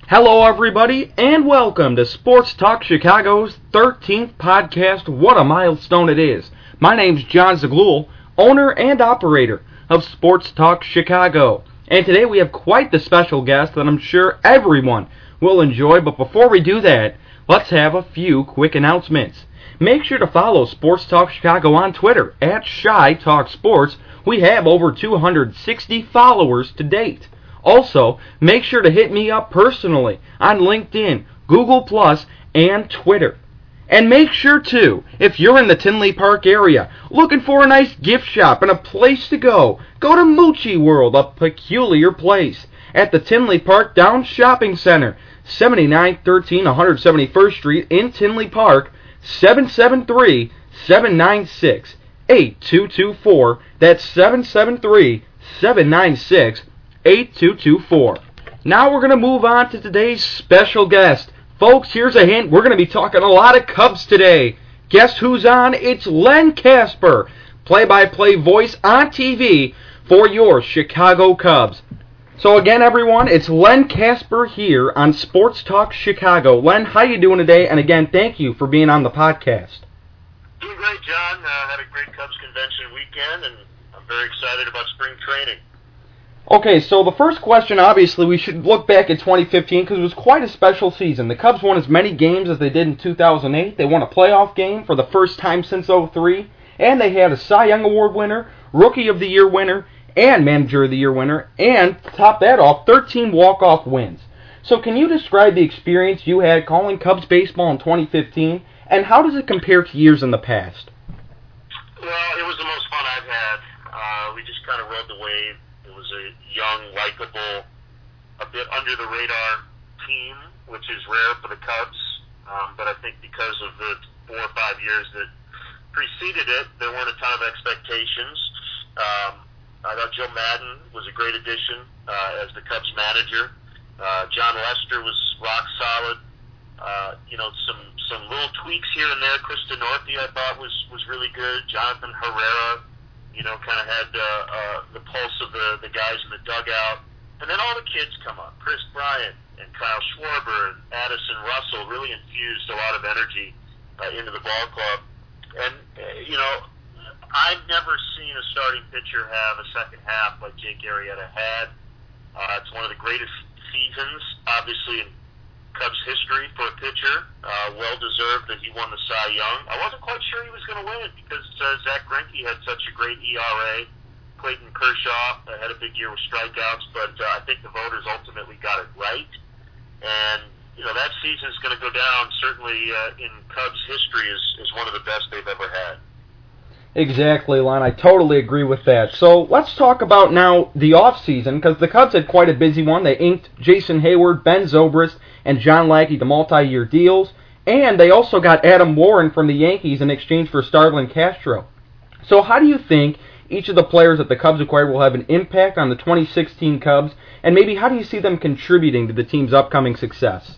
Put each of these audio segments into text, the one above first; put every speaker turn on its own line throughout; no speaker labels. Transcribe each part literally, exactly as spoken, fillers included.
Hello, everybody, and welcome to Sports Talk Chicago's thirteenth podcast. What a milestone it is. My name's John Zaglul, owner and operator of Sports Talk Chicago. And today we have quite the special guest that I'm sure everyone will enjoy. But before we do that, let's have a few quick announcements. Make sure to follow Sports Talk Chicago on Twitter at Shy Talk Sports. We have over two hundred sixty followers to date. Also, make sure to hit me up personally on LinkedIn, Google Plus, and Twitter. And make sure to, if you're in the Tinley Park area, looking for a nice gift shop and a place to go, go to Moochie World, a peculiar place, at the Tinley Park Down Shopping Center, seventy-nine thirteen one seventy-first Street in Tinley Park, seven seven three, seven nine six, eight two two four. That's seven seven three, seven nine six, eight two two four. Now we're going to move on to today's special guest. Folks, here's a hint. We're going to be talking a lot of Cubs today. Guess who's on? It's Len Kasper, play-by-play voice on T V for your Chicago Cubs. So again, everyone, it's Len Kasper here on Sports Talk Chicago. Len, how you doing today? And again, thank you for being on the podcast.
Doing great, John. Uh, had a great Cubs convention weekend, and I'm very excited about spring training.
Okay, so the first question, obviously, we should look back at twenty fifteen because it was quite a special season. The Cubs won as many games as they did in two thousand eight. They won a playoff game for the first time since oh three, and they had a Cy Young Award winner, Rookie of the Year winner, and Manager of the Year winner, and to top that off, thirteen walk-off wins. So can you describe the experience you had calling Cubs baseball in twenty fifteen, and how does it compare to years in the past?
Well, it was the most fun I've had. Uh, we just kind of rode the wave. It was a young, likable, a bit under-the-radar team, which is rare for the Cubs. Um, but I think because of the four or five years that preceded it, there weren't a ton of expectations. Um, I thought Joe Maddon was a great addition uh, as the Cubs manager. Uh, John Lester was rock solid. Uh, you know, some some little tweaks here and there. Krista Northey, I thought, was, was really good. Jonathan Herrera, you know, kind of had uh, uh, the pulse of the, the guys in the dugout. And then all the kids come up. Chris Bryant and Kyle Schwarber and Addison Russell really infused a lot of energy uh, into the ball club. And, uh, you know, I've never seen a starting pitcher have a second half like Jake Arrieta had. Uh, it's one of the greatest seasons, obviously, in Cubs history for a pitcher. Uh, well-deserved that he won the Cy Young. I wasn't quite sure he was going to win because uh, Zach Greinke had such a great E R A. Clayton Kershaw uh, had a big year with strikeouts, but uh, I think the voters ultimately got it right. And, you know, that season is going to go down, certainly uh, in Cubs history, as, as one of the best they've ever had.
Exactly, Lon. I totally agree with that. So let's talk about now the offseason, because the Cubs had quite a busy one. They inked Jason Hayward, Ben Zobrist, and John Lackey to multi-year deals, and they also got Adam Warren from the Yankees in exchange for Starlin Castro. So how do you think each of the players that the Cubs acquired will have an impact on the twenty sixteen Cubs, and maybe how do you see them contributing to the team's upcoming success?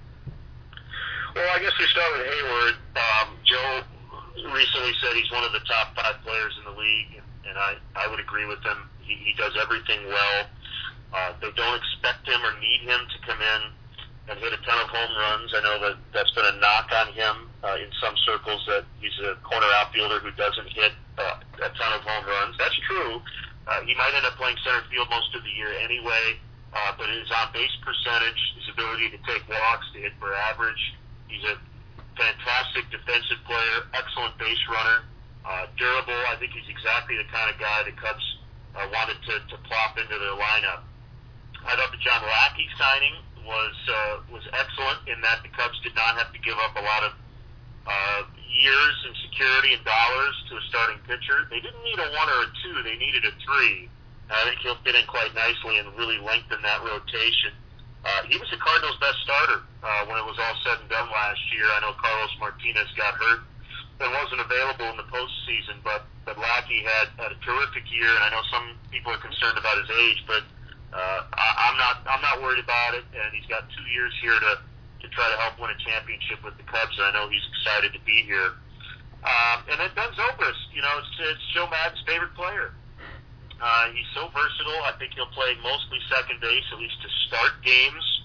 Well, I guess we start with Hayward. Um, Joe recently said he's one of the top five players in the league, and I, I would agree with him. He, he does everything well. Uh, they don't expect him or need him to come in and hit a ton of home runs. I know that that's been a knock on him uh, in some circles, that he's a corner outfielder who doesn't hit uh, a ton of home runs. That's true. Uh, he might end up playing center field most of the year anyway, uh, but his on-base percentage, his ability to take walks, to hit for average, he's a fantastic defensive player, excellent base runner, uh, durable. I think he's exactly the kind of guy the Cubs uh, wanted to, to plop into their lineup. I thought the John Lackey signing was uh, was excellent in that the Cubs did not have to give up a lot of uh, years and security and dollars to a starting pitcher. They didn't need a one or a two; they needed a three. And I think he'll fit in quite nicely and really lengthen that rotation. Uh, he was the Cardinals' best starter uh, when it was all said and done last year. I know Carlos Martinez got hurt and wasn't available in the postseason, but but Lackey had, had a terrific year, and I know some people are concerned about his age, but uh, I, I'm not I'm not worried about it. And he's got two years here to to try to help win a championship with the Cubs, and I know he's excited to be here. Um, and then Ben Zobrist, you know, it's, it's Joe Maddon's favorite player. Uh, he's so versatile. I think he'll play mostly second base, at least to start games.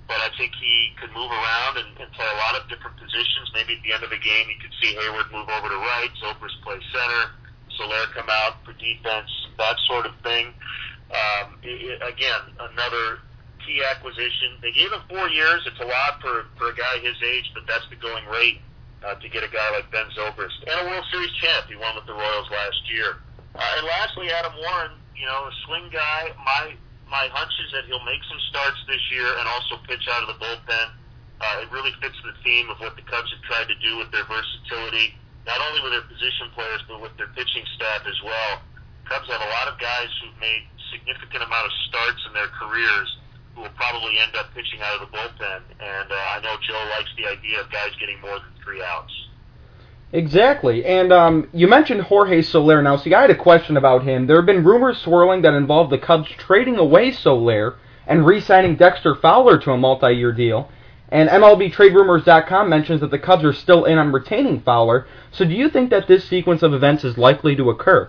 but I think he could move around and, and play a lot of different positions. Maybe at the end of a game, you could see Hayward move over to right, Zobrist play center, Soler come out for defense, that sort of thing. Um, it, again, another key acquisition. They gave him four years. It's a lot for, for a guy his age, but that's the going rate uh, to get a guy like Ben Zobrist. And a World Series champ. He won with the Royals last year. Uh, and lastly, Adam Warren, you know, a swing guy. My my hunch is that he'll make some starts this year and also pitch out of the bullpen. Uh, it really fits the theme of what the Cubs have tried to do with their versatility, not only with their position players, but with their pitching staff as well. Cubs have a lot of guys who've made significant amount of starts in their careers who will probably end up pitching out of the bullpen. And uh, I know Joe likes the idea of guys getting more than three outs.
Exactly. And um, you mentioned Jorge Soler. Now, see, I had a question about him. There have been rumors swirling that involve the Cubs trading away Soler and re-signing Dexter Fowler to a multi-year deal. And M L B Trade Rumors dot com mentions that the Cubs are still in on retaining Fowler. So do you think that this sequence of events is likely to occur?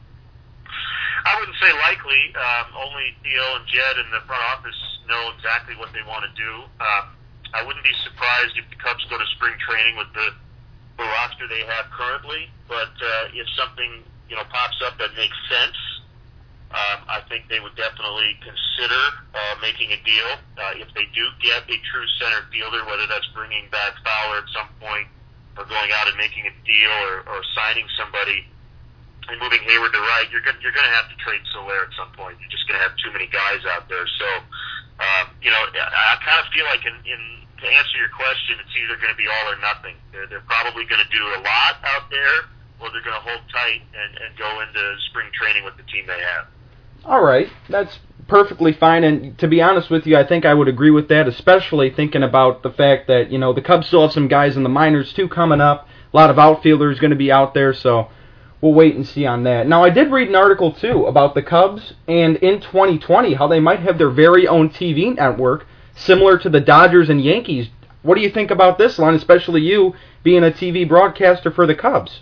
I wouldn't say likely. Um, only Theo and Jed in the front office know exactly what they want to do. Um, I wouldn't be surprised if the Cubs go to spring training with the, the roster they have currently. But uh, if something you know pops up that makes sense, um, I think they would definitely consider uh, making a deal. Uh, if they do get a true center fielder, whether that's bringing back Fowler at some point or going out and making a deal or, or signing somebody and moving Hayward to right, you're going you're going to have to trade Soler at some point. You're just going to have too many guys out there. So, um, you know, I, I kind of feel like in, in to answer your question, it's either going to be all or nothing. They're they're probably going to do a lot out there, or they're going to hold tight and, and go into spring training with the team they have.
All right, that's perfectly fine. And to be honest with you, I think I would agree with that, especially thinking about the fact that you know the Cubs still have some guys in the minors too coming up. A lot of outfielders going to be out there, so we'll wait and see on that. Now, I did read an article, too, about the Cubs, and in twenty twenty, how they might have their very own T V network, similar to the Dodgers and Yankees. What do you think about this, Lon, especially you being a T V broadcaster for the Cubs?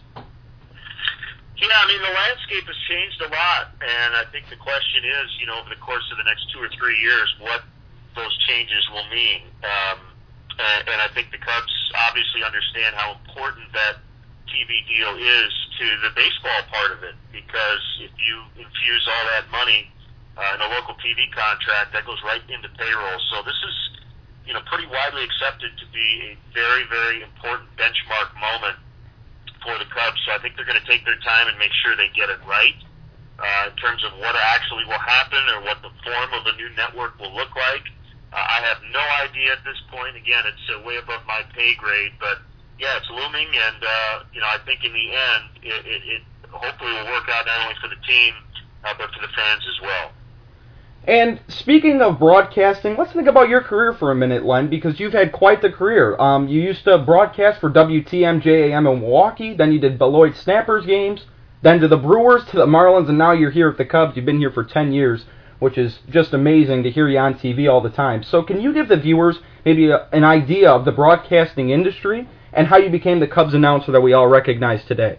Yeah, I mean, the landscape has changed a lot, and I think the question is, you know, over the course of the next two or three years, what those changes will mean. Um, and, and I think the Cubs obviously understand how important that T V deal is to the baseball part of it, because if you infuse all that money uh, in a local T V contract, that goes right into payroll. So this is, you know, pretty widely accepted to be a very, very important benchmark moment for the Cubs. So I think they're going to take their time and make sure they get it right uh, in terms of what actually will happen or what the form of the new network will look like. Uh, I have no idea at this point. Again, it's uh, way above my pay grade, but yeah, it's looming, and uh, you know, I think in the end, it, it, it hopefully will work out not only for the team, uh, but for the fans as well.
And speaking of broadcasting, let's think about your career for a minute, Len, because you've had quite the career. Um, you used to broadcast for W T M J A M in Milwaukee, then you did Beloit Snappers games, then to the Brewers, to the Marlins, and now you're here at the Cubs. You've been here for ten years, which is just amazing to hear you on T V all the time. So can you give the viewers maybe a, an idea of the broadcasting industry and how you became the Cubs announcer that we all recognize today?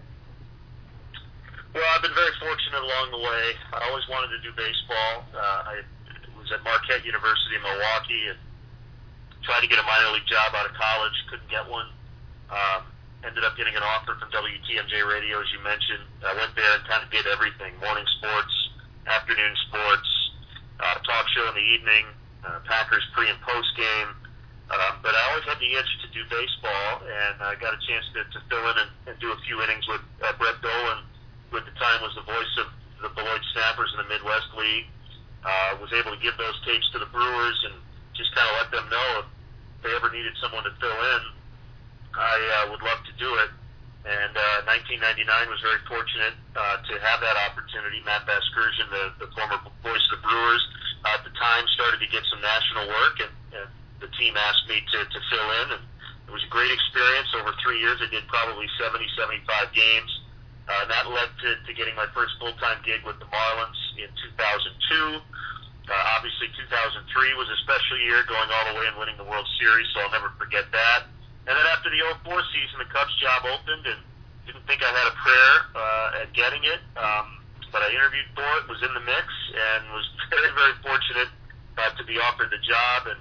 Well, I've been very fortunate along the way. I always wanted to do baseball. Uh, I was at Marquette University in Milwaukee and tried to get a minor league job out of college, couldn't get one. Um, ended up getting an offer from W T M J Radio, as you mentioned. I went there and kind of did everything: morning sports, afternoon sports, uh, talk show in the evening, uh, Packers pre and post game. Um, but I always had the itch to do baseball, and I got a chance to, to fill in and, and do a few innings with uh, Brett Dolan, who at the time was the voice of the Beloit Snappers in the Midwest League. Uh, was able to give those tapes to the Brewers and just kind of let them know if they ever needed someone to fill in, I uh, would love to do it. And uh, nineteen ninety-nine was very fortunate uh, to have that opportunity. Matt Vasgersian, the, the former voice of the Brewers, uh, at the time started to get some national work, and, and the team asked me to, to fill in, and it was a great experience. Over three years, I did probably seventy, seventy-five games. Uh, and that led to, to getting my first full-time gig with the Marlins in two thousand two. Uh, obviously, two thousand three was a special year, going all the way and winning the World Series, so I'll never forget that. And then after the oh four season, the Cubs job opened, and didn't think I had a prayer uh, at getting it, um, but I interviewed for it, was in the mix, and was very, very fortunate uh, to be offered the job. And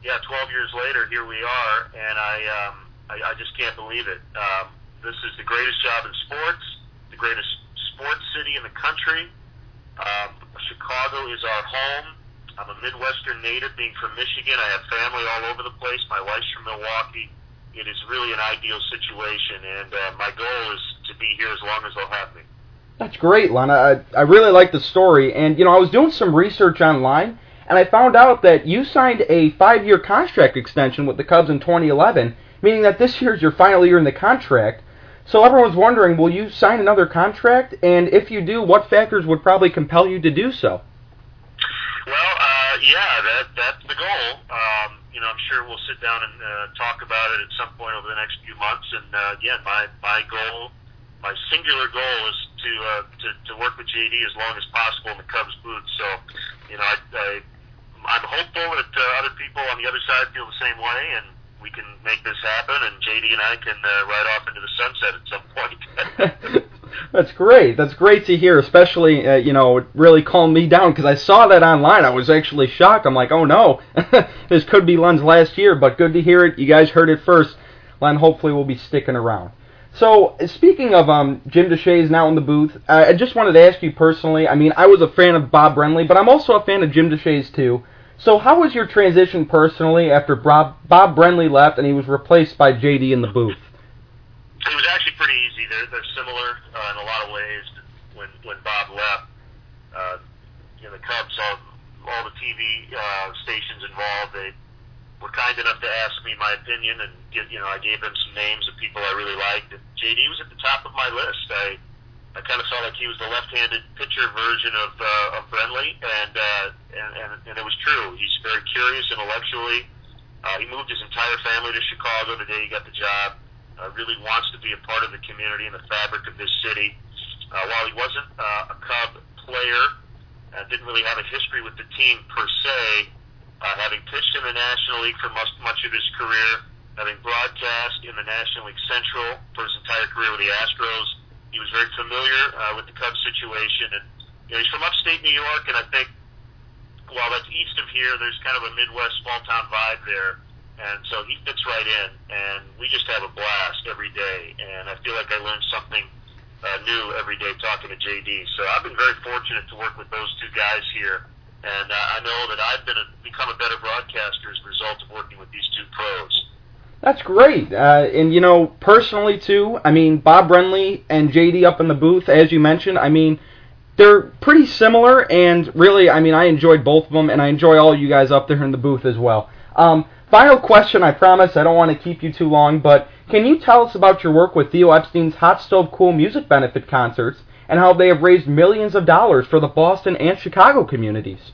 yeah, twelve years later, here we are, and I, um, I, I just can't believe it. Um, this is the greatest job in sports, the greatest sports city in the country. Um, Chicago is our home. I'm a Midwestern native, being from Michigan. I have family all over the place. My wife's from Milwaukee. It is really an ideal situation, and uh, my goal is to be here as long as they'll have me.
That's great, Len. I, I really like the story. And, you know, I was doing some research online, and I found out that you signed a five-year contract extension with the Cubs in twenty eleven, meaning that this year is your final year in the contract. So everyone's wondering, will you sign another contract? And if you do, what factors would probably compel you to do so?
Well, uh, yeah, that that's the goal. Um, you know, I'm sure we'll sit down and uh, talk about it at some point over the next few months. And uh, again, my my goal, my singular goal, is to uh, to to work with J D as long as possible in the Cubs booth. So, you know, I, I I'm hopeful that uh, other people on the other side feel the same way, and we can make this happen, and J D and I can uh, ride off into the sunset at some point.
That's great. That's great to hear, especially, uh, you know, it really calmed me down, because I saw that online. I was actually shocked. I'm like, oh, no, this could be Len's last year, but good to hear it. You guys heard it first. Len hopefully will be sticking around. So, speaking of um, Jim Deshaies now in the booth, uh, I just wanted to ask you personally, I mean, I was a fan of Bob Brenly, but I'm also a fan of Jim Deshaies, too. So how was your transition personally after Bob, Bob Brenly left and he was replaced by J D in the booth?
It was actually pretty easy. They're, they're similar uh, in a lot of ways. When when Bob left, uh, you know, the Cubs, all, all the T V uh, stations involved, they were kind enough to ask me my opinion, and get, you know, I gave them some names of people I really liked. And J D was at the top of my list. I I kind of felt like he was the left-handed pitcher version of uh, of Brenly, and, uh, and and and it was true. He's very curious intellectually. Uh, he moved his entire family to Chicago the day he got the job. Uh, really wants to be a part of the community and the fabric of this city. Uh, while he wasn't uh, a Cub player, uh, didn't really have a history with the team per se, uh, having pitched in the National League for much, much of his career, having broadcast in the National League Central for his entire career with the Astros, he was very familiar uh, with the Cubs situation. And you know, he's from upstate New York, and I think while that's east of here, there's kind of a Midwest small-town vibe there. And so he fits right in, and we just have a blast every day. And I feel like I learned something uh, new every day talking to J D. So I've been very fortunate to work with those two guys here, and uh, I know that I've been a, become a better broadcaster as a result of working with these two pros.
That's great. Uh, and, you know, personally, too, I mean, Bob Brenly and J D up in the booth, as you mentioned, I mean, they're pretty similar, and really, I mean, I enjoyed both of them, and I enjoy all you guys up there in the booth as well. Um, Final question, I promise, I don't want to keep you too long, but can you tell us about your work with Theo Epstein's Hot Stove Cool music benefit concerts and how they have raised millions of dollars for the Boston and Chicago communities?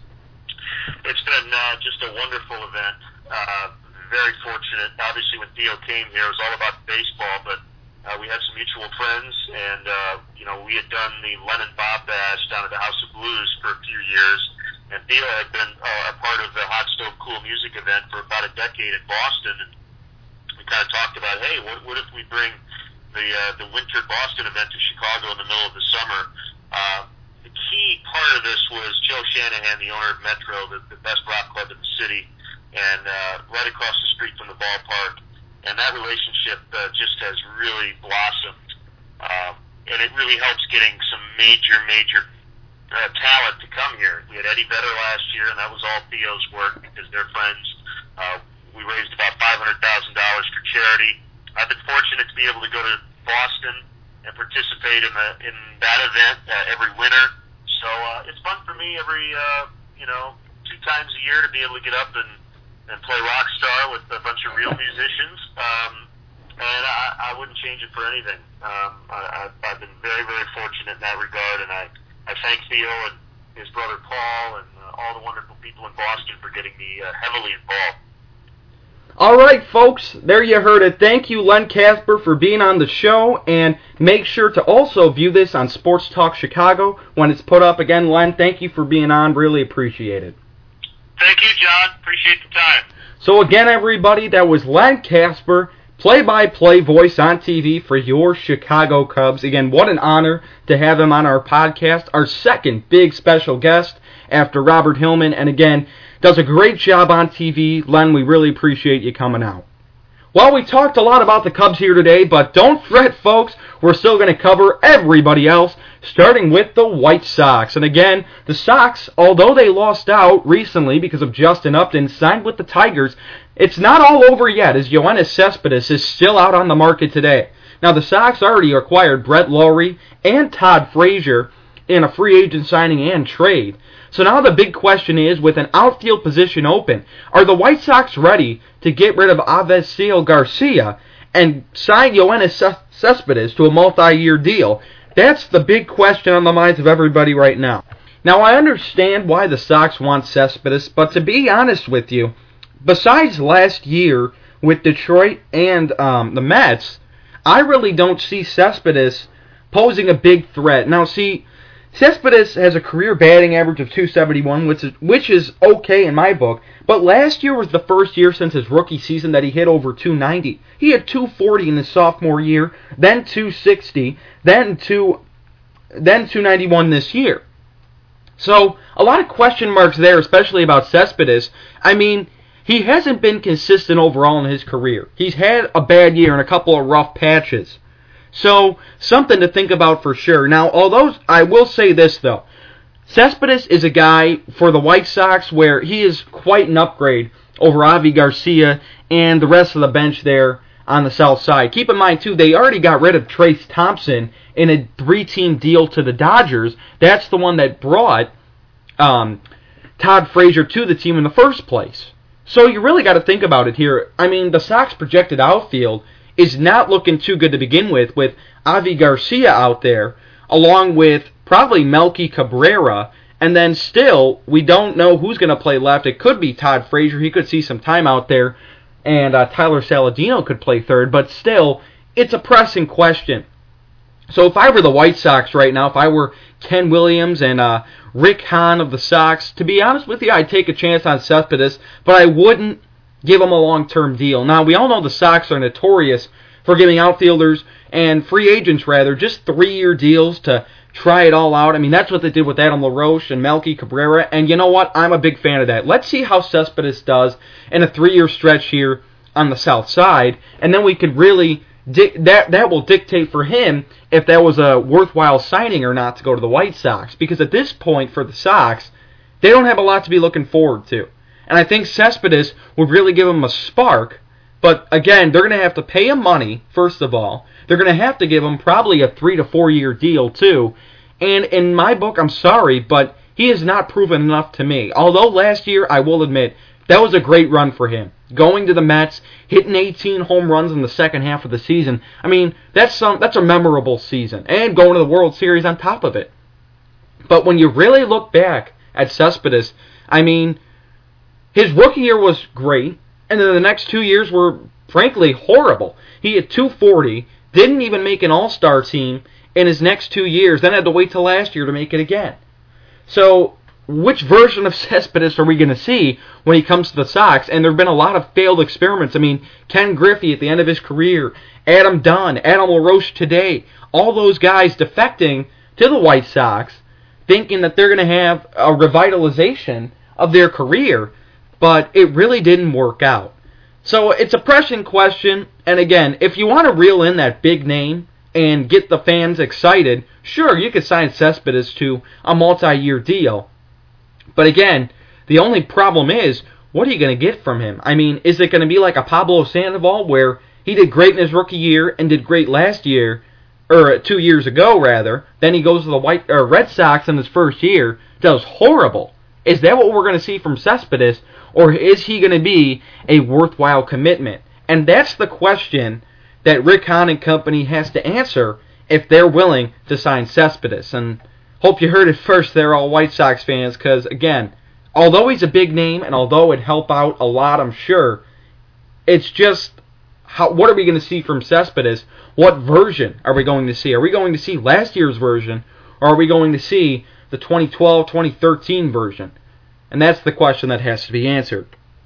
It's been uh, just a wonderful event. Uh, very fortunate. Obviously, when Theo came here, it was all about baseball, but uh, we had some mutual friends, and uh, you know, we had done the Lennon Bob Bash down at the House of Blues for a few years. And Theo had been uh, a part of the Hot Stove Cool music event for about a decade in Boston, and we kind of talked about, hey, what, what if we bring the uh, the winter Boston event to Chicago in the middle of the summer? Uh, the key part of this was Joe Shanahan, the owner of Metro, the, the best rock club in the city, and uh, right across the street from the ballpark. And that relationship uh, just has really blossomed, uh, and it really helps getting some major, major Uh, talent to come here. We had Eddie Vedder last year, and that was all Theo's work because they're friends. Uh, we raised about five hundred thousand dollars for charity. I've been fortunate to be able to go to Boston and participate in the in that event uh, every winter. So uh, it's fun for me every uh, you know two times a year to be able to get up and and play rock star with a bunch of real musicians. Um, and I, I wouldn't change it for anything. Um, I, I've, I've been very very fortunate in that regard, and I. I thank Theo and his brother Paul and uh, all the wonderful people in Boston for getting me uh, heavily involved.
All right, folks, there you heard it. Thank you, Len Kasper, for being on the show, and make sure to also view this on Sports Talk Chicago when it's put up. Again, Len, thank you for being on. Really appreciate it.
Thank you, John. Appreciate the time.
So again, everybody, that was Len Kasper, play-by-play voice on T V for your Chicago Cubs. Again, what an honor to have him on our podcast, our second big special guest. after Robert Hillman. And again, does a great job on T V. Len, we really appreciate you coming out. Well, we talked a lot about the Cubs here today, but don't fret, folks. We're still going to cover everybody else, starting with the White Sox. And again, the Sox, although they lost out recently because of Justin Upton, signed with the Tigers, it's not all over yet, as Yoenis Cespedes is still out on the market today. Now, the Sox already acquired Brett Lawrie and Todd Frazier in a free agent signing and trade. So now the big question is, with an outfield position open, are the White Sox ready to get rid of Avisail Garcia and sign Yoenis Cespedes to a multi-year deal? That's the big question on the minds of everybody right now. Now, I understand why the Sox want Cespedes, but to be honest with you, besides last year with Detroit and um, the Mets, I really don't see Cespedes posing a big threat. Now, see, Cespedes has a career batting average of two seventy-one, which is, which is okay in my book, but last year was the first year since his rookie season that he hit over two ninety. He had two forty in his sophomore year, then two sixty, then two, then two ninety-one this year. So, a lot of question marks there, especially about Cespedes. I mean, he hasn't been consistent overall in his career. He's had a bad year and a couple of rough patches. So, something to think about for sure. Now, although I will say this, though. Cespedes is a guy for the White Sox where he is quite an upgrade over Avi Garcia and the rest of the bench there on the south side. Keep in mind, too, they already got rid of Trace Thompson in a three-team deal to the Dodgers. That's the one that brought um, Todd Frazier to the team in the first place. So you really got to think about it here. I mean, the Sox projected outfield is not looking too good to begin with, with Avi Garcia out there, along with probably Melky Cabrera, and then still, we don't know who's going to play left. It could be Todd Frazier. He could see some time out there, and uh, Tyler Saladino could play third, but still, it's a pressing question. So if I were the White Sox right now, if I were Ken Williams and uh, Rick Hahn of the Sox, to be honest with you, I'd take a chance on Cespedes, but I wouldn't give him a long-term deal. Now, we all know the Sox are notorious for giving outfielders and free agents, rather, just three-year deals to try it all out. I mean, that's what they did with Adam LaRoche and Melky Cabrera, and you know what? I'm a big fan of that. Let's see how Cespedes does in a three-year stretch here on the south side, and then we could really di- that that will dictate for him if that was a worthwhile signing or not to go to the White Sox, because at this point for the Sox, they don't have a lot to be looking forward to. And I think Cespedes would really give him a spark. But again, they're going to have to pay him money, first of all. They're going to have to give him probably a three to four year deal, too. And in my book, I'm sorry, but he has not proven enough to me. Although last year, I will admit, that was a great run for him. Going to the Mets, hitting eighteen home runs in the second half of the season. I mean, that's some that's a memorable season. And going to the World Series on top of it. But when you really look back at Cespedes, I mean, his rookie year was great, and then the next two years were, frankly, horrible. He hit two forty, didn't even make an all-star team in his next two years, then had to wait till last year to make it again. So, which version of Cespedes are we going to see when he comes to the Sox? And there have been a lot of failed experiments. I mean, Ken Griffey at the end of his career, Adam Dunn, Adam LaRoche today, all those guys defecting to the White Sox, thinking that they're going to have a revitalization of their career, but it really didn't work out. So it's a pressing question, and again, if you want to reel in that big name and get the fans excited, sure, you could sign Cespedes to a multi-year deal. But again, the only problem is, what are you going to get from him? I mean, is it going to be like a Pablo Sandoval, where he did great in his rookie year and did great last year, or two years ago, rather, then he goes to the White or Red Sox in his first year, does horrible. Is that what we're going to see from Cespedes, or is he going to be a worthwhile commitment? And that's the question that Rick Hahn and company has to answer if they're willing to sign Cespedes. And hope you heard it first there, all White Sox fans, because, again, although he's a big name, and although it'd help out a lot, I'm sure, it's just, how, what are we going to see from Cespedes? What version are we going to see? Are we going to see last year's version, or are we going to see the twenty twelve twenty thirteen version? And that's the question that has to be answered.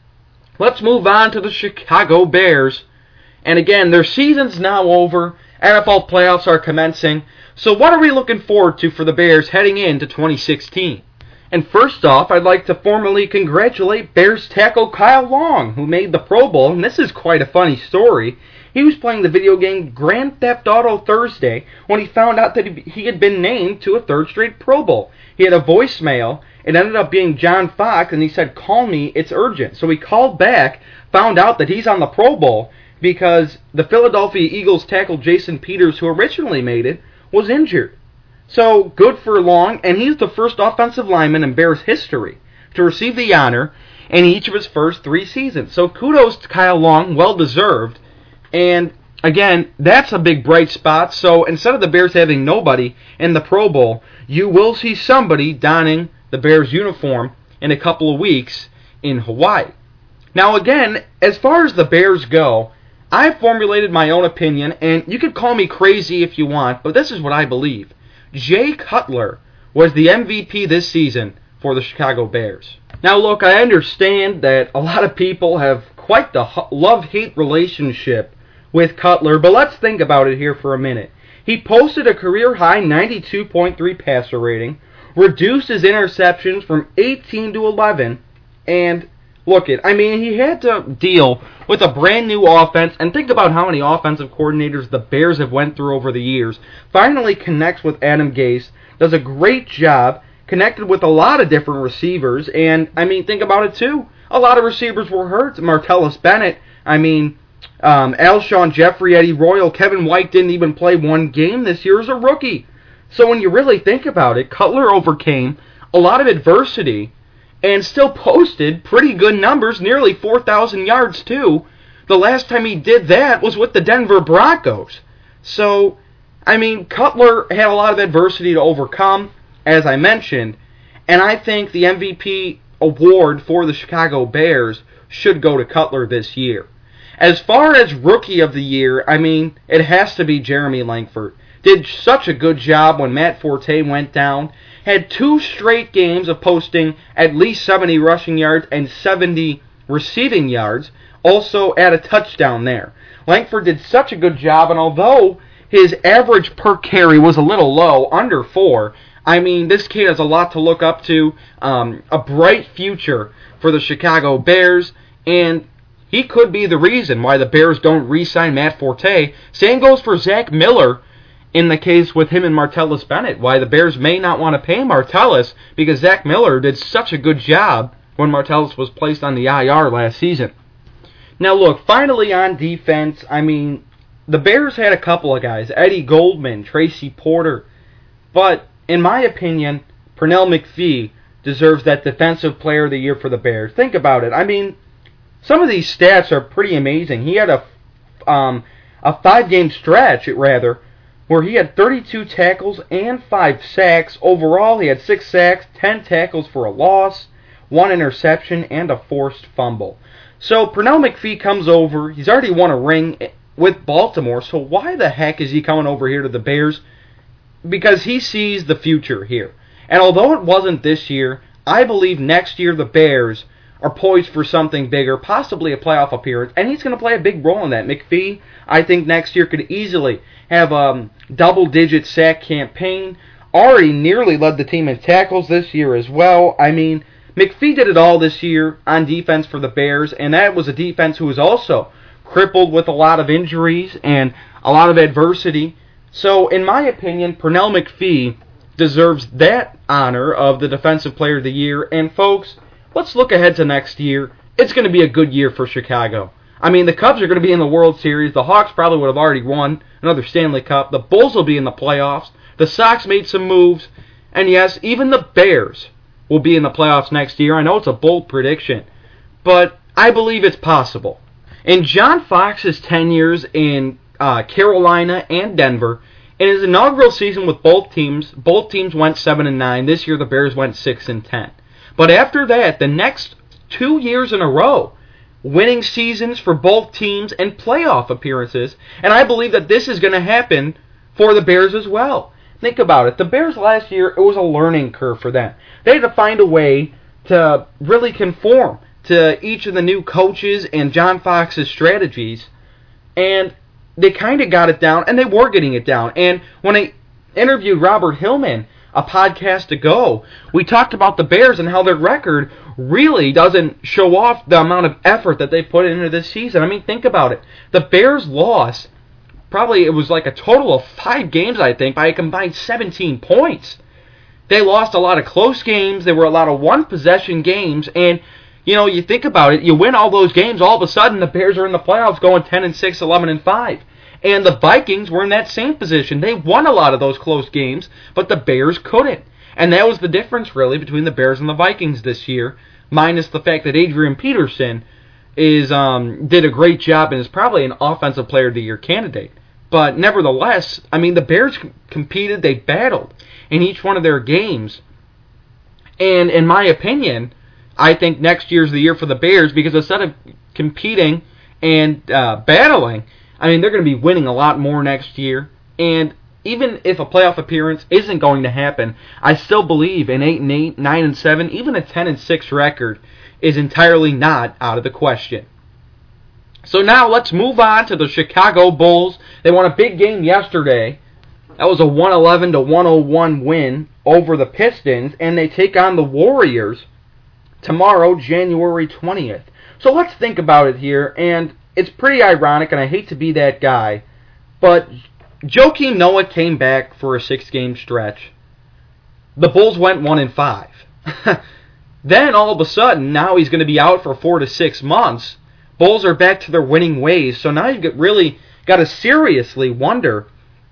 Let's move on to the Chicago Bears. And again, their season's now over. N F L playoffs are commencing. So what are we looking forward to for the Bears heading into twenty sixteen? And first off, I'd like to formally congratulate Bears tackle Kyle Long, who made the Pro Bowl, and this is quite a funny story. He was playing the video game Grand Theft Auto Thursday when he found out that he had been named to a third straight Pro Bowl. He had a voicemail. It ended up being John Fox, and he said, "Call me, it's urgent." So he called back, found out that he's on the Pro Bowl because the Philadelphia Eagles tackle Jason Peters, who originally made it, was injured. So good for Long, and he's the first offensive lineman in Bears history to receive the honor in each of his first three seasons. So kudos to Kyle Long, well-deserved. And, again, that's a big bright spot. So instead of the Bears having nobody in the Pro Bowl, you will see somebody donning the Bears uniform in a couple of weeks in Hawaii. Now, again, as far as the Bears go, I've formulated my own opinion, and you could call me crazy if you want, but this is what I believe. Jay Cutler was the M V P this season for the Chicago Bears. Now, look, I understand that a lot of people have quite the love-hate relationship with Cutler, but let's think about it here for a minute. He posted a career-high ninety-two point three passer rating, reduced his interceptions from eighteen to eleven, and look it, I mean, he had to deal with a brand new offense, and think about how many offensive coordinators the Bears have went through over the years. Finally connects with Adam Gase, does a great job, connected with a lot of different receivers, and, I mean, think about it too. A lot of receivers were hurt. Martellus Bennett, I mean, um, Alshon Jeffrey, Eddie Royal, Kevin White didn't even play one game this year as a rookie. So when you really think about it, Cutler overcame a lot of adversity and still posted pretty good numbers, nearly four thousand yards too. The last time he did that was with the Denver Broncos. So, I mean, Cutler had a lot of adversity to overcome, as I mentioned, and I think the M V P award for the Chicago Bears should go to Cutler this year. As far as Rookie of the Year, I mean, it has to be Jeremy Langford. Did such a good job when Matt Forte went down. Had two straight games of posting at least seventy rushing yards and seventy receiving yards. Also add a touchdown there. Langford did such a good job, and although his average per carry was a little low, under four, I mean, this kid has a lot to look up to, um, a bright future for the Chicago Bears, and he could be the reason why the Bears don't re-sign Matt Forte. Same goes for Zach Miller in the case with him and Martellus Bennett, why the Bears may not want to pay Martellus because Zach Miller did such a good job when Martellus was placed on the I R last season. Now look, finally on defense, I mean, the Bears had a couple of guys, Eddie Goldman, Tracy Porter, but in my opinion, Pernell McPhee deserves that Defensive Player of the Year for the Bears. Think about it. I mean, some of these stats are pretty amazing. He had a, um, a five-game stretch, rather, where he had thirty-two tackles and five sacks. Overall, he had six sacks, ten tackles for a loss, one interception, and a forced fumble. So Pernell McPhee comes over. He's already won a ring with Baltimore, so why the heck is he coming over here to the Bears? Because he sees the future here. And although it wasn't this year, I believe next year the Bears are poised for something bigger, possibly a playoff appearance, and he's going to play a big role in that. McPhee, I think next year could easily have a double-digit sack campaign. Already nearly led the team in tackles this year as well. I mean, McPhee did it all this year on defense for the Bears, and that was a defense who was also crippled with a lot of injuries and a lot of adversity. So, in my opinion, Pernell McPhee deserves that honor of the Defensive Player of the Year. And, folks, let's look ahead to next year. It's going to be a good year for Chicago. I mean, the Cubs are going to be in the World Series. The Hawks probably would have already won another Stanley Cup. The Bulls will be in the playoffs. The Sox made some moves. And, yes, even the Bears will be in the playoffs next year. I know it's a bold prediction, but I believe it's possible. In John Fox's tenures in uh, Carolina and Denver, in his inaugural season with both teams, both teams went seven and nine. This year the Bears went six and ten. But after that, the next two years in a row, winning seasons for both teams and playoff appearances, and I believe that this is going to happen for the Bears as well. Think about it. The Bears last year, it was a learning curve for them. They had to find a way to really conform to each of the new coaches and John Fox's strategies, and they kind of got it down, and they were getting it down. And when I interviewed Robert Hillman a podcast ago, we talked about the Bears and how their record really doesn't show off the amount of effort that they put into this season. I mean, think about it. The Bears lost, probably it was like a total of five games, I think, by a combined seventeen points. They lost a lot of close games. There were a lot of one-possession games, and you know, you think about it, you win all those games, all of a sudden the Bears are in the playoffs going ten and six, eleven and five. And the Vikings were in that same position. They won a lot of those close games, but the Bears couldn't. And that was the difference, really, between the Bears and the Vikings this year, minus the fact that Adrian Peterson is um, did a great job and is probably an Offensive Player of the Year candidate. But nevertheless, I mean, the Bears competed, they battled in each one of their games. And in my opinion, I think next year's the year for the Bears because instead of competing and uh, battling, I mean, they're going to be winning a lot more next year. And even if a playoff appearance isn't going to happen, I still believe an eight and eight, nine and seven, even a ten and six record is entirely not out of the question. So now let's move on to the Chicago Bulls. They won a big game yesterday. That was a one eleven to one oh one win over the Pistons, and they take on the Warriors tomorrow, January twentieth. So let's think about it here, and it's pretty ironic, and I hate to be that guy, but Joakim Noah came back for a six-game stretch. The Bulls went one and five. Then all of a sudden, now he's going to be out for four to six months. Bulls are back to their winning ways, so now you've really got to seriously wonder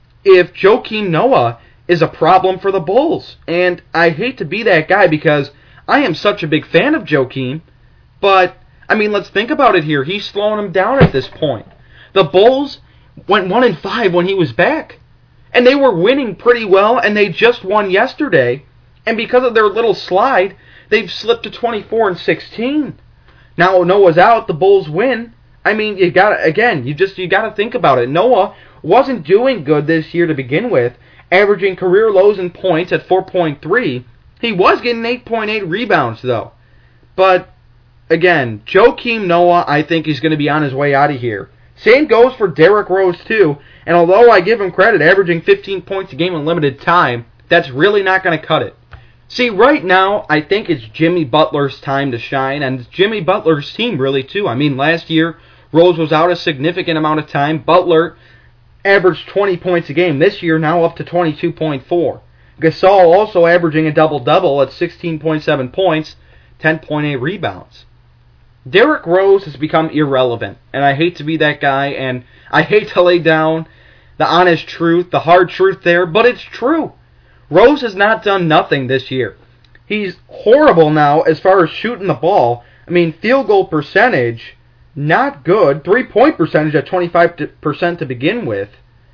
if Joakim Noah is a problem for the Bulls. And I hate to be that guy because I am such a big fan of Joakim, but I mean, let's think about it here. He's slowing him down at this point. The Bulls went one and five when he was back, and they were winning pretty well, and they just won yesterday. And because of their little slide, they've slipped to twenty-four and sixteen. Now Noah's out, the Bulls win. I mean, you got to again, you just you got to think about it. Noah wasn't doing good this year to begin with, averaging career lows in points at four point three. He was getting eight point eight rebounds though, but again, Joakim Noah, I think he's going to be on his way out of here. Same goes for Derrick Rose, too. And although I give him credit, averaging fifteen points a game in limited time, that's really not going to cut it. See, right now, I think it's Jimmy Butler's time to shine, and it's Jimmy Butler's team, really, too. I mean, last year, Rose was out a significant amount of time. Butler averaged twenty points a game. This year, now up to twenty-two point four. Gasol also averaging a double-double at sixteen point seven points, ten point eight rebounds. Derrick Rose has become irrelevant, and I hate to be that guy, and I hate to lay down the honest truth, the hard truth there, but it's true. Rose has not done nothing this year. He's horrible now as far as shooting the ball. I mean, field goal percentage, not good. Three-point percentage at twenty-five percent to begin with,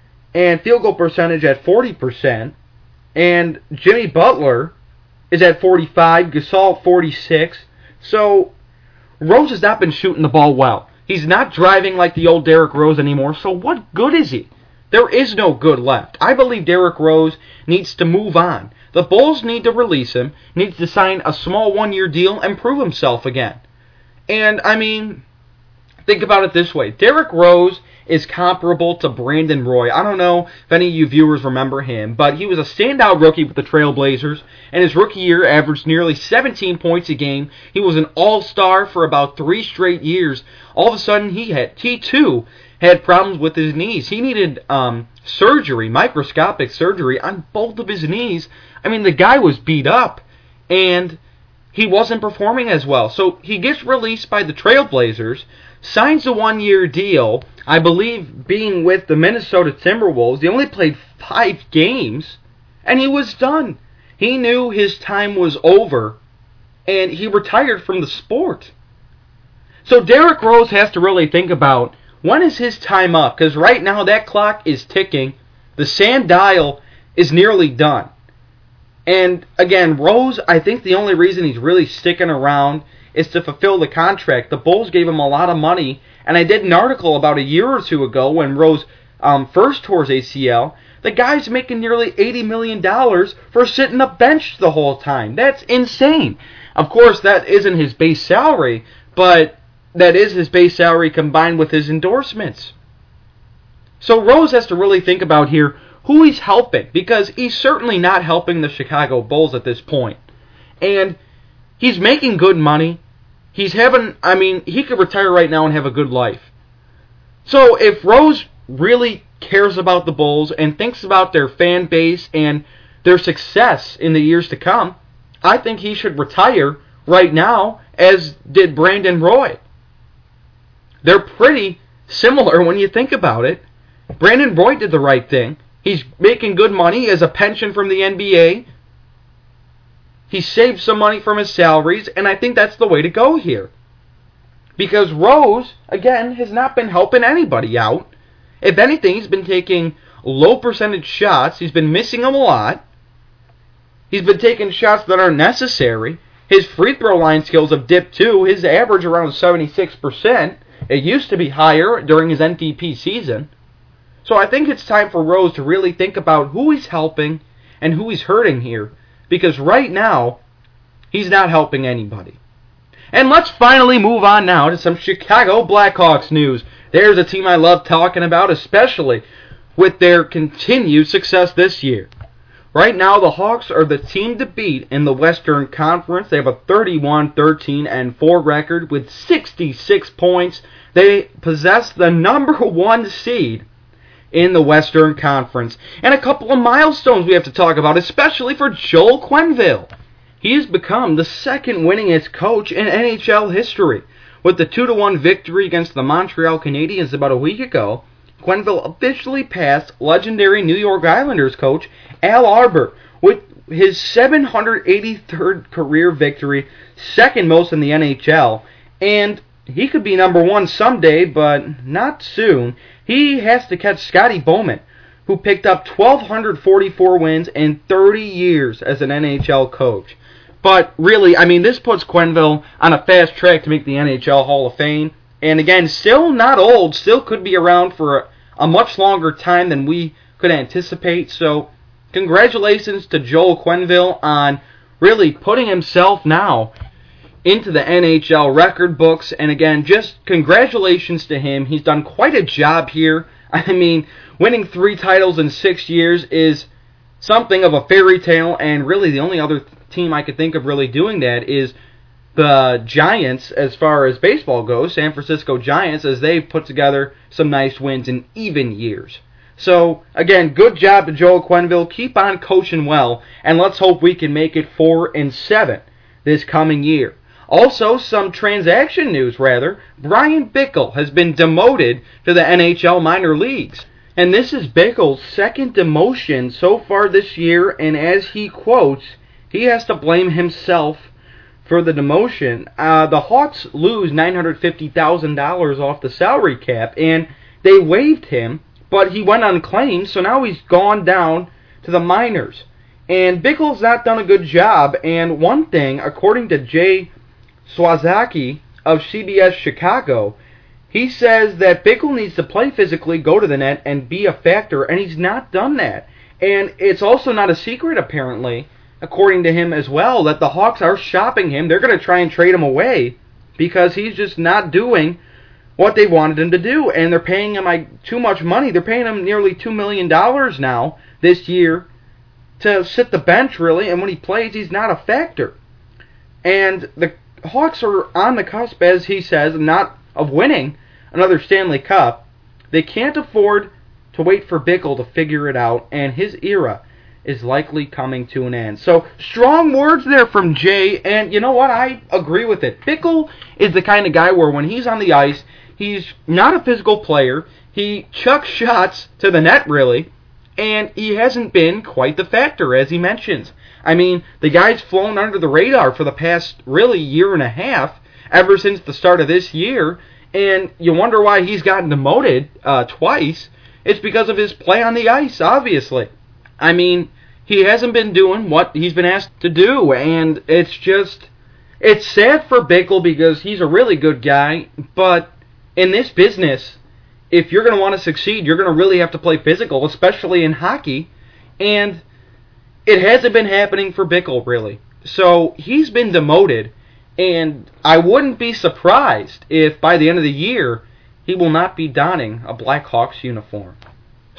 and field goal percentage at forty percent. And Jimmy Butler is at forty-five, Gasol forty-six. So Rose has not been shooting the ball well. He's not driving like the old Derrick Rose anymore, so what good is he? There is no good left. I believe Derrick Rose needs to move on. The Bulls need to release him, needs to sign a small one-year deal and prove himself again. And, I mean, think about it this way. Derrick Rose is comparable to Brandon Roy. I don't know if any of you viewers remember him, but he was a standout rookie with the Trailblazers, and his rookie year averaged nearly seventeen points a game. He was an all-star for about three straight years. All of a sudden, he had he too had problems with his knees. He needed um, surgery, microscopic surgery, on both of his knees. I mean, the guy was beat up, and he wasn't performing as well. So he gets released by the Trailblazers, signs a one-year deal, I believe being with the Minnesota Timberwolves. He only played five games, and he was done. He knew his time was over, and he retired from the sport. So Derrick Rose has to really think about, when is his time up? Because right now that clock is ticking. The sand dial is nearly done. And again, Rose, I think the only reason he's really sticking around is to fulfill the contract. The Bulls gave him a lot of money, and I did an article about a year or two ago when Rose um, first tore his A C L. The guy's making nearly eighty million dollars for sitting the bench the whole time. That's insane. Of course, that isn't his base salary, but that is his base salary combined with his endorsements. So Rose has to really think about here, who he's helping, because he's certainly not helping the Chicago Bulls at this point. And he's making good money. He's having, I mean, he could retire right now and have a good life. So if Rose really cares about the Bulls and thinks about their fan base and their success in the years to come, I think he should retire right now, as did Brandon Roy. They're pretty similar when you think about it. Brandon Roy did the right thing. He's making good money as a pension from the N B A. He saved some money from his salaries, and I think that's the way to go here. Because Rose, again, has not been helping anybody out. If anything, he's been taking low percentage shots. He's been missing them a lot. He's been taking shots that aren't necessary. His free throw line skills have dipped too. His average around seventy-six percent. It used to be higher during his M V P season. So I think it's time for Rose to really think about who he's helping and who he's hurting here. Because right now, he's not helping anybody. And let's finally move on now to some Chicago Blackhawks news. There's a team I love talking about, especially with their continued success this year. Right now, the Hawks are the team to beat in the Western Conference. They have a thirty-one thirteen and four record with sixty-six points. They possess the number one seed in the Western Conference. And a couple of milestones we have to talk about, especially for Joel Quenneville. He has become the second winningest coach in N H L history. With the two to one victory against the Montreal Canadiens about a week ago, Quenneville officially passed legendary New York Islanders coach Al Arbour with his seven hundred eighty-third career victory, second most in the N H L, and he could be number one someday, but not soon. He has to catch Scotty Bowman, who picked up one thousand two hundred forty-four wins in thirty years as an N H L coach. But really, I mean, this puts Quenneville on a fast track to make the N H L Hall of Fame. And again, still not old, still could be around for a, a much longer time than we could anticipate. So, congratulations to Joel Quenneville on really putting himself now into the N H L record books. And again, just congratulations to him. He's done quite a job here. I mean, winning three titles in six years is something of a fairy tale, and really the only other team I could think of really doing that is the Giants as far as baseball goes, San Francisco Giants, as they've put together some nice wins in even years. So, again, good job to Joel Quenneville. Keep on coaching well, and let's hope we can make it four and seven this coming year. Also, some transaction news, rather. Brian Bickle has been demoted to the N H L minor leagues. And this is Bickle's second demotion so far this year, and as he quotes, he has to blame himself for the demotion. Uh, the Hawks lose nine hundred fifty thousand dollars off the salary cap, and they waived him, but he went unclaimed, so now he's gone down to the minors. And Bickle's not done a good job, and one thing, according to Jay Swazaki of C B S Chicago, he says that Bickle needs to play physically, go to the net, and be a factor, and he's not done that. And it's also not a secret, apparently, according to him as well, that the Hawks are shopping him. They're going to try and trade him away because he's just not doing what they wanted him to do, and they're paying him like too much money. They're paying him nearly two million dollars now this year to sit the bench, really, and when he plays, he's not a factor. And the Hawks are on the cusp, as he says, not of winning another Stanley Cup. They can't afford to wait for Bickle to figure it out, and his era is likely coming to an end. So, strong words there from Jay, and you know what? I agree with it. Bickle is the kind of guy where when he's on the ice, he's not a physical player. He chucks shots to the net, really, and he hasn't been quite the factor, as he mentions. I mean, the guy's flown under the radar for the past, really, year and a half, ever since the start of this year, and you wonder why he's gotten demoted uh, twice. It's because of his play on the ice, obviously. I mean, he hasn't been doing what he's been asked to do, and it's just, it's sad for Bickle because he's a really good guy, but in this business, if you're going to want to succeed, you're going to really have to play physical, especially in hockey, and it hasn't been happening for Bickle, really. So, he's been demoted, and I wouldn't be surprised if by the end of the year, he will not be donning a Blackhawks uniform.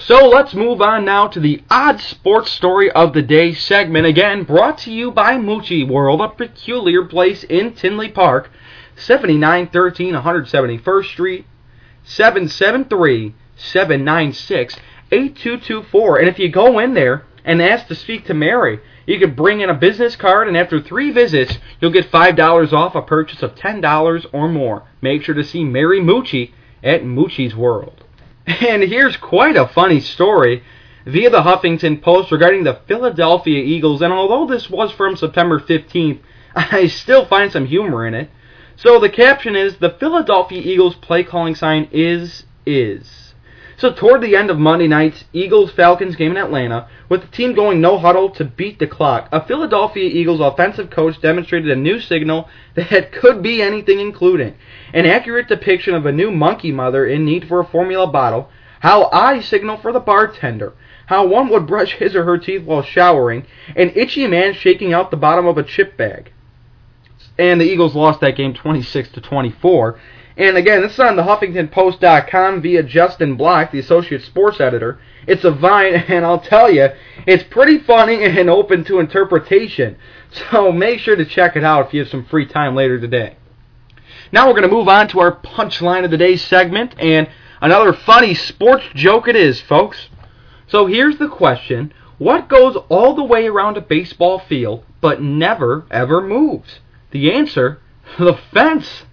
So let's move on now to the Odd Sports Story of the Day segment, again brought to you by Moochie World, a peculiar place in Tinley Park, seventy-nine thirteen one hundred seventy-first Street, seven seven three, seven nine six, eight two two four. And if you go in there and ask to speak to Mary, you can bring in a business card, and after three visits, you'll get five dollars off a purchase of ten dollars or more. Make sure to see Mary Moochie at Moochie's World. And here's quite a funny story via the Huffington Post regarding the Philadelphia Eagles, and although this was from September fifteenth, I still find some humor in it. So the caption is, the Philadelphia Eagles play calling sign is, is. So toward the end of Monday night's Eagles-Falcons game in Atlanta, with the team going no huddle to beat the clock, a Philadelphia Eagles offensive coach demonstrated a new signal that could be anything, including an accurate depiction of a new monkey mother in need for a formula bottle, how I signal for the bartender, how one would brush his or her teeth while showering, an itchy man shaking out the bottom of a chip bag. And the Eagles lost that game twenty-six to twenty-four. And again, this is on the Huffington Post dot com via Justin Block, the associate sports editor. It's a Vine, and I'll tell you, it's pretty funny and open to interpretation. So make sure to check it out if you have some free time later today. Now we're going to move on to our Punchline of the Day segment, and another funny sports joke it is, folks. So here's the question. What goes all the way around a baseball field but never, ever moves? The answer, the fence.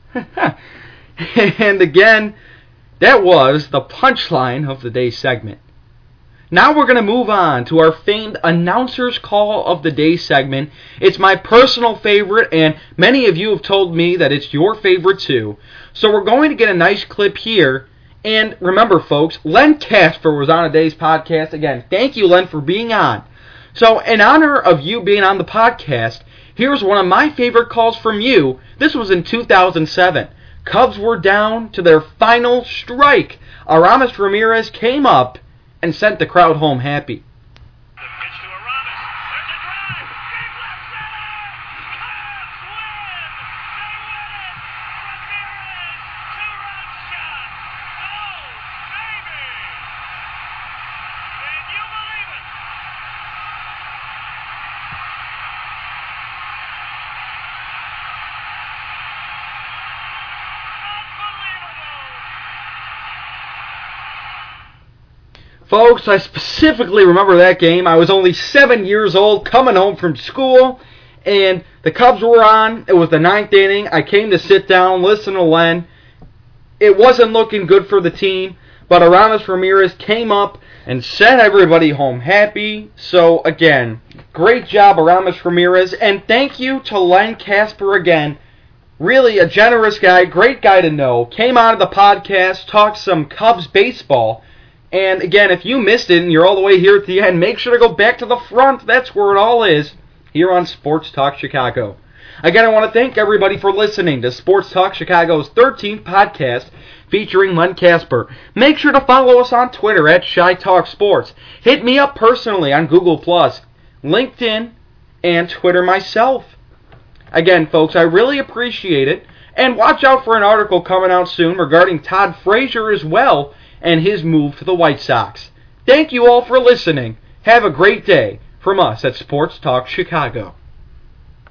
And again, that was the Punchline of the Day segment. Now we're going to move on to our famed Announcer's Call of the Day segment. It's my personal favorite, and many of you have told me that it's your favorite too. So we're going to get a nice clip here. And remember, folks, Len Casper was on today's podcast. Again, thank you, Len, for being on. So in honor of you being on the podcast, here's one of my favorite calls from you. This was in two thousand seven. Cubs were down to their final strike. Aramis Ramirez came up and sent the crowd home happy.
The pitch to Aramis. There's a drive. Deep left center. Cubs win. They win it. Ramirez, two-run shot. Oh, baby. Can you believe it?
Folks, I specifically remember that game. I was only seven years old, coming home from school, and the Cubs were on. It was the ninth inning. I came to sit down, listen to Len. It wasn't looking good for the team, but Aramis Ramirez came up and sent everybody home happy. So, again, great job, Aramis Ramirez, and thank you to Len Casper again. Really a generous guy, great guy to know. Came on to the podcast, talked some Cubs baseball. And again, if you missed it and you're all the way here at the end, make sure to go back to the front. That's where it all is, here on Sports Talk Chicago. Again, I want to thank everybody for listening to Sports Talk Chicago's thirteenth podcast featuring Len Casper. Make sure to follow us on Twitter at Chi Talk Sports. Hit me up personally on Google Plus, LinkedIn, and Twitter myself. Again, folks, I really appreciate it. And watch out for an article coming out soon regarding Todd Frazier as well, and his move to the White Sox. Thank you all for listening. Have a great day from us at Sports Talk Chicago.